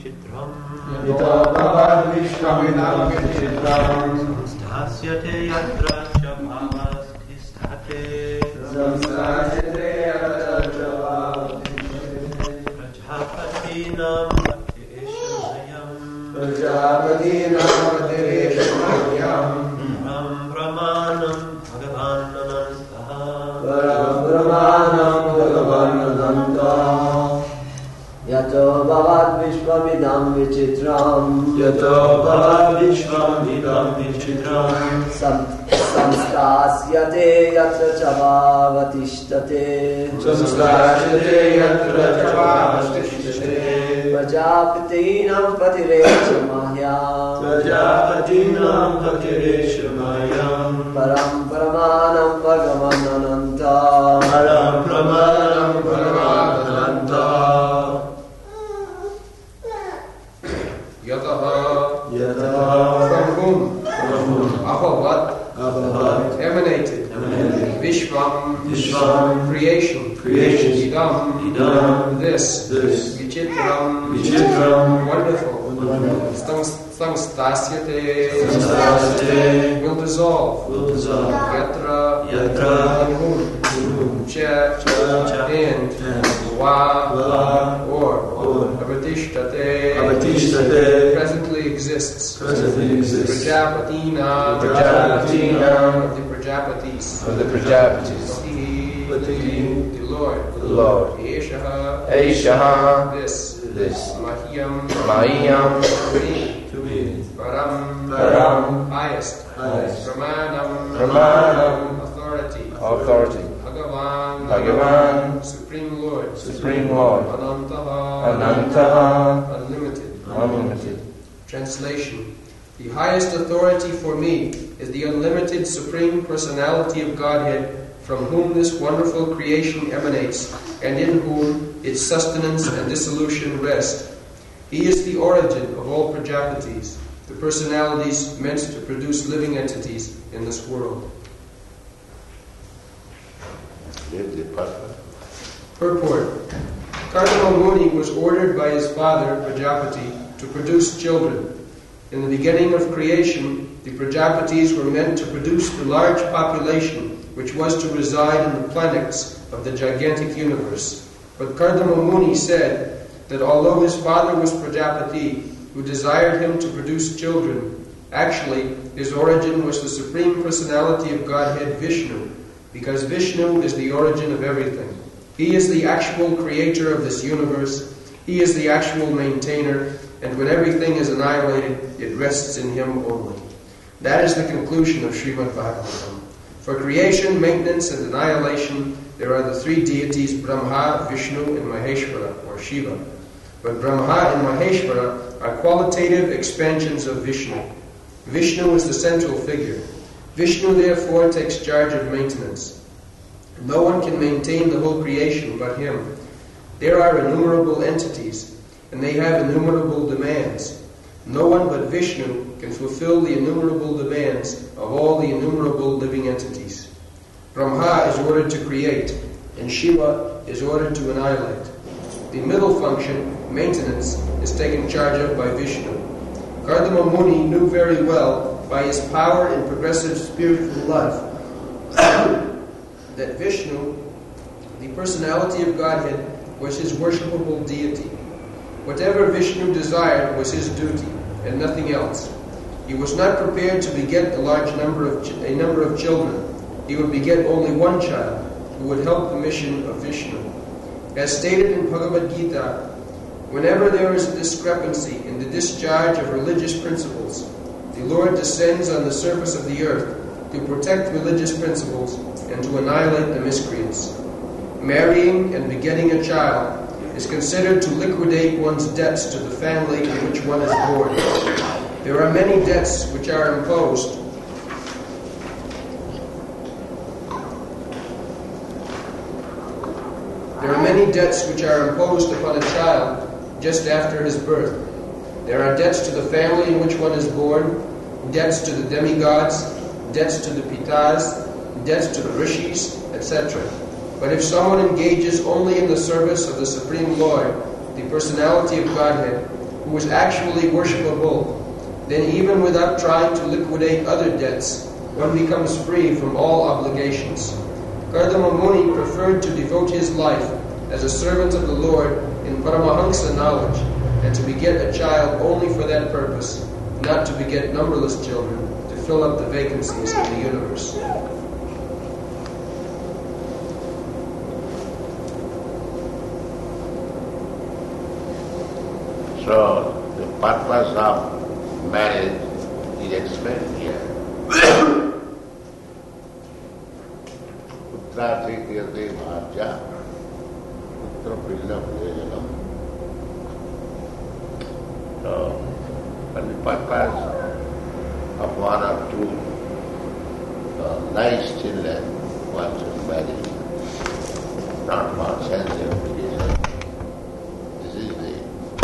vichitram Yata bhavad vishvamidam vichitram samstasyate yatra cha bhavasthishthate samstasyate yatra cha bhavasthishthate prajapatinam bhaktireshamayam prajapatinam bhaktireshamayam brahmanam bhagavan anantah brahmanam bhagavan anantah Yato bhavad vishvamidam vichitram Yato bhavad vishvamidam vichitram samstasyate yatra cha bhavatishtate samstasyate yatra cha bhavasthishthate Prajapatinam patireshamayam prajapatinam bhaktireshamayam param paramanam bhagavan ananta param pramanam bhagavan ananta Yataha Yataha from whom Abhavat emanated Vishvam creation Idam this Vichitram wonderful Samstasyate will dissolve Yatra on whom Cha and Va or Avatishtate presently exists Prajapatina of the Prajapatis the Lord Eshaha this Mahiyam to be Param highest Pramanam authority Bhagavan Supreme Lord Anantaha unlimited. Translation: the highest authority for me is the unlimited Supreme Personality of Godhead, from whom this wonderful creation emanates, and in whom its sustenance and dissolution rest. He is the origin of all Prajapatis, the personalities meant to produce living entities in this world. Purport: Kardama Muni was ordered by his father, Prajapati, to produce children. In the beginning of creation, the Prajapatis were meant to produce the large population which was to reside in the planets of the gigantic universe. But Kardama Muni said that although his father was Prajapati, who desired him to produce children, actually his origin was the Supreme Personality of Godhead Vishnu, because Vishnu is the origin of everything. He is the actual creator of this universe. He is the actual maintainer, and when everything is annihilated, it rests in him only. That is the conclusion of Srimad Bhagavatam. For creation, maintenance, and annihilation, there are the three deities Brahma, Vishnu, and Maheshwara, or Shiva. But Brahma and Maheshwara are qualitative expansions of Vishnu. Vishnu is the central figure. Vishnu therefore takes charge of maintenance. No one can maintain the whole creation but him. There are innumerable entities, and they have innumerable demands. No one but Vishnu can fulfill the innumerable demands of all the innumerable living entities. Brahma is ordered to create, and Shiva is ordered to annihilate. The middle function, maintenance, is taken charge of by Vishnu. Kardama Muni knew very well, by his power in progressive spiritual life, that Vishnu, the personality of Godhead, was his worshipable deity. Whatever Vishnu desired was his duty, and nothing else. He was not prepared to beget a number of children. He would beget only one child, who would help the mission of Vishnu. As stated in Bhagavad Gita, whenever there is a discrepancy in the discharge of religious principles, the Lord descends on the surface of the earth to protect religious principles and to annihilate the miscreants. Marrying and begetting a child is considered to liquidate one's debts to the family in which one is born. There are many debts which are imposed upon a child just after his birth. There are debts to the family in which one is born, debts to the demigods, debts to the pitas, debts to the rishis, etc. But if someone engages only in the service of the Supreme Lord, the personality of Godhead, who is actually worshipable, then even without trying to liquidate other debts, one becomes free from all obligations. Kardama Muni preferred to devote his life as a servant of the Lord in Paramahansa knowledge, and to beget a child only for that purpose, not to beget numberless children to fill up the vacancies in the universe. So, the purpose of marriage is explained here. Putra Trikhyate Bhajya Putra Pilla Prayojanam. So, for the purpose of one or two nice children, one should marry, not for sense gratification. This is the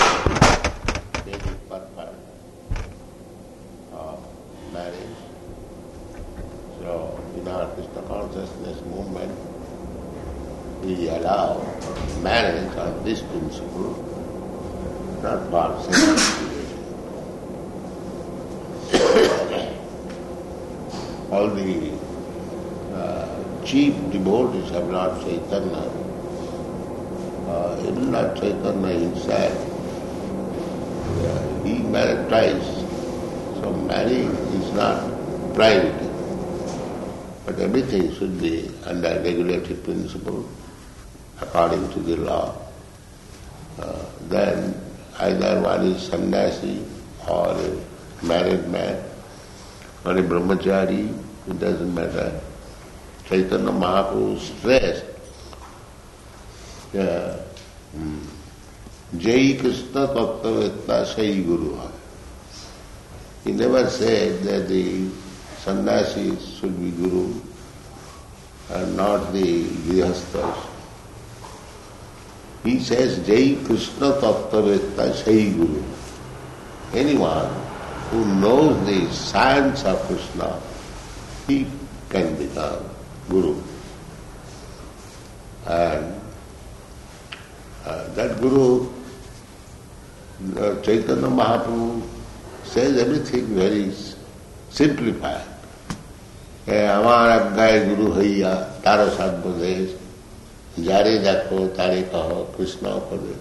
basic purpose of marriage. So, in our Krishna consciousness movement, we allow marriage on this principle, not for sense gratification. All the chief devotees of Lord Chaitanya, even Lord Chaitanya himself, he married twice. So marrying is not private, but everything should be under regulated principle according to the law. Then either one is sannyasi or a married man or a brahmachari, it doesn't matter. Chaitanya Mahaprabhu stressed Jai Krishna Tattvavetta Sai Guru. He never said that the sannyasis should be guru and not the grihasthas. He says Jai Krishna Tattvavetta Sai Guru. Anyone who knows the science of Krishna, he can become guru. And that guru, Chaitanya Mahaprabhu, says everything very simplified. আমার আজ্ঞায় গুরু হইয়া তার সর্বদেশ যারে দেখো তারে কহ কৃষ্ণ উপদেশ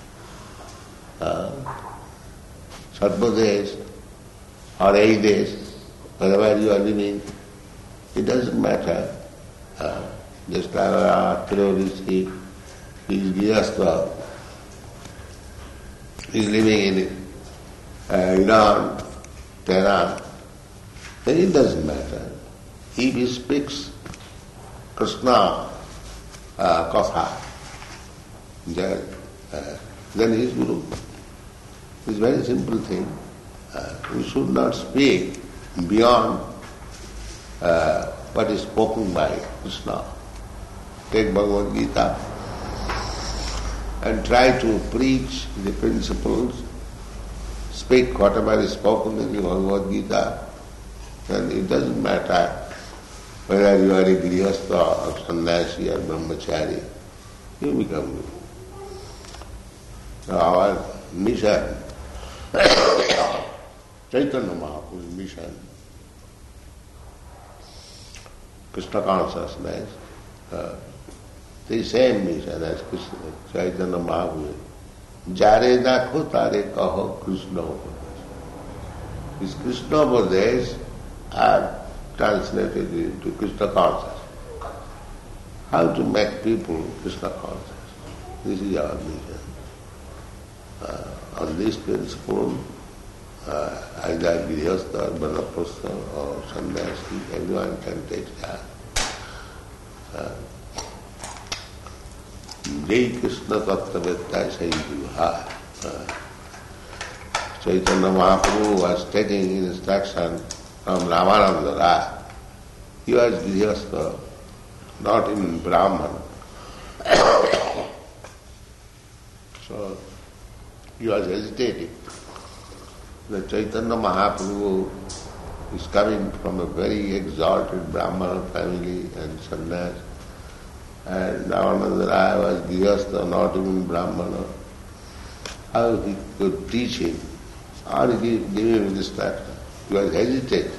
সর্বদেশ or a desh, wherever you are living, it doesn't matter. Just like Rishi, he is Grihastha, he is living in Iran, Tehran, then it doesn't matter. If he speaks Krishna Katha, then he is Guru. It's a very simple thing. We should not speak beyond what is spoken by Krishna. Take Bhagavad Gita and try to preach the principles, speak whatever is spoken in the Bhagavad Gita, and it doesn't matter whether you are a grihastha or sannyasi or brahmachari, you become Guru. So our mission, Chaitanya Mahaprabhu's mission, Krishna consciousness, the same mission as Krishna, Chaitanya Mahaprabhu. Jare dakho tare kaho Krishna Upadesh. This Krishna Upadesh are translated into Krishna consciousness. How to make people Krishna conscious. This is our mission. On this principle, either grihastha, banapastha or sannyasi, everyone can take that. Jai Krishna Tattvavetta Sai Guru. Chaitanya Mahaprabhu was taking instruction from Ramananda Rai. He was grihastha, not in Brahman. So he was hesitating. The Chaitanya Mahaprabhu is coming from a very exalted Brahmana family and sannyas, and Ramananda Rai was grihastha, not even Brahmana. how he could teach him or give him instruction. He was hesitating.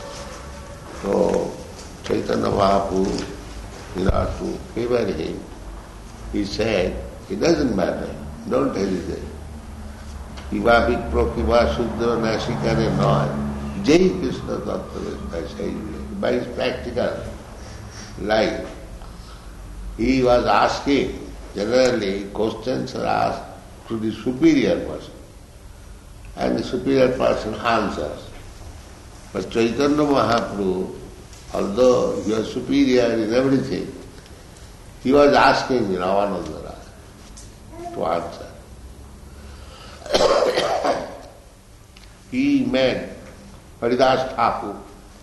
So Chaitanya Mahaprabhu, in order to favor him, he said, it doesn't matter, don't hesitate. Kiva Vipro, Kiva Sudra, Nasikare Noy, Jai Krishna Tattva, by his practical life. He was asking, generally questions are asked to the superior person, and the superior person answers. But Chaitanya Mahaprabhu, although he was superior in everything, he was asking Ravananda to answer. He met Haridas Thakur.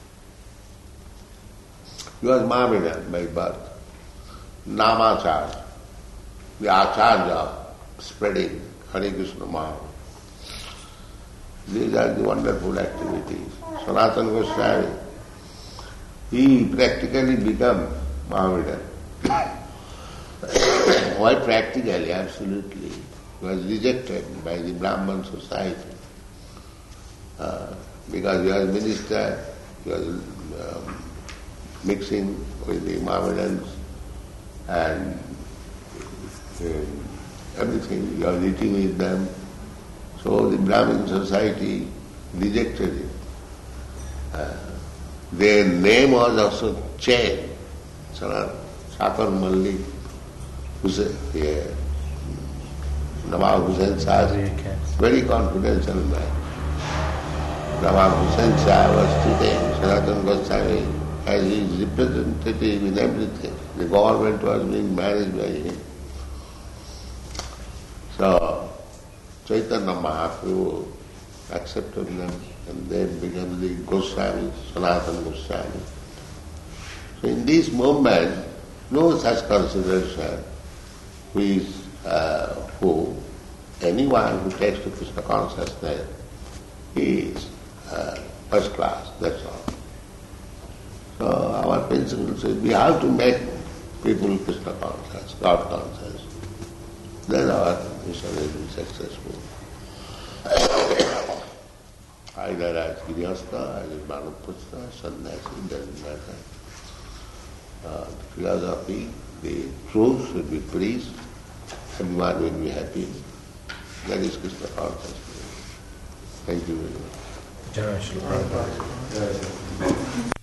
He was Mohammedan by birth. Namacharya, the Acharya spreading Hare Krishna Mahaprabhu. These are the wonderful activities. Sanatana Goswami, he practically became Mohammedan. Why practically? Absolutely. He was rejected by the Brahman society because he was minister, he was mixing with the Mohammedans and everything, he was eating with them. So the Brahmin society rejected him. Their name was also changed. Sakar Malli, Nawab Hussain Shah, very confidential man. Nawab Hussain Shah was treating Sanatana Goswami as his representative in everything. The government was being managed by him. So Chaitanya Mahaprabhu accepted them and they became the Goswami, Sanatana Goswami. So in this moment, no such consideration anyone who takes to Krishna consciousness is first class, that's all. So our principle says we have to make people Krishna conscious, God conscious. Then our mission will be successful. Either as Grihastha, as Manaputra, Sannyasi, doesn't matter. The philosophy, the truth should be preached, everyone will be happy. That is Krishna consciousness. Thank you very much. Jai Shri Prabhupada.